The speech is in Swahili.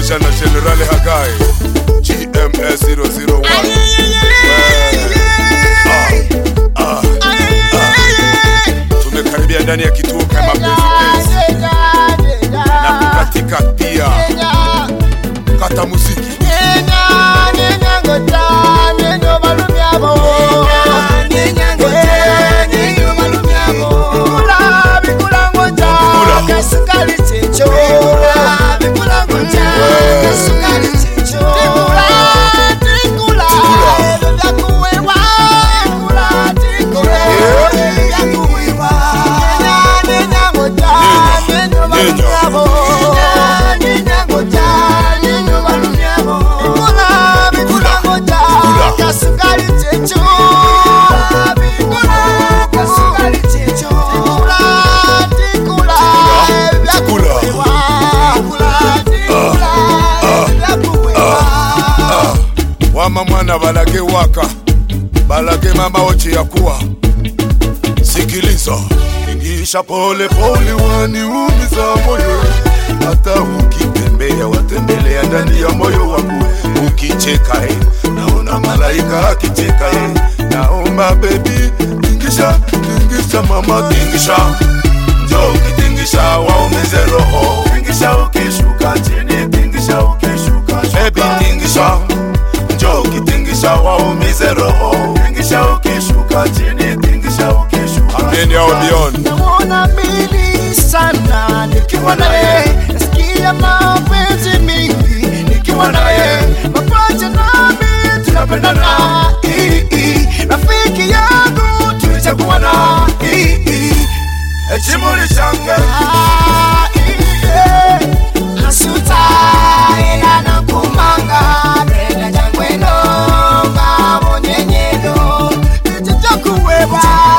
pamoja na General Hagai GMS 001. Tumekaribia ndani ya kituo kama mapenzi na kukatika pia kata muziki Wama mwana balage waka balage mama ochi ya kuwa. Sikiliza ingisha pole pole waniumiza moyo. Hata ukitembea watembelea ndani ya moyo wangu. Ukicheka naona malaika akicheka naomba baby tingisha mama tingisha. Njoo ukitingisha waumize roho. Tingisha ukishuka chini tingisha ukishuka baby tingisha. Njoo ukitingisha waumize roho. Tingisha ukishuka chini tingisha ukishuka. Ameni au beyond. Naona mili sana nikiwa naye. Nasikia mapenzi mingi nikiwa naye. Mapacha nami tunapendana. Rafiki yangu tulichaguana. Echimuri change Asuta ila nakumanga. Brenda jangweno ngabo nyenyeno. Nijitakuweba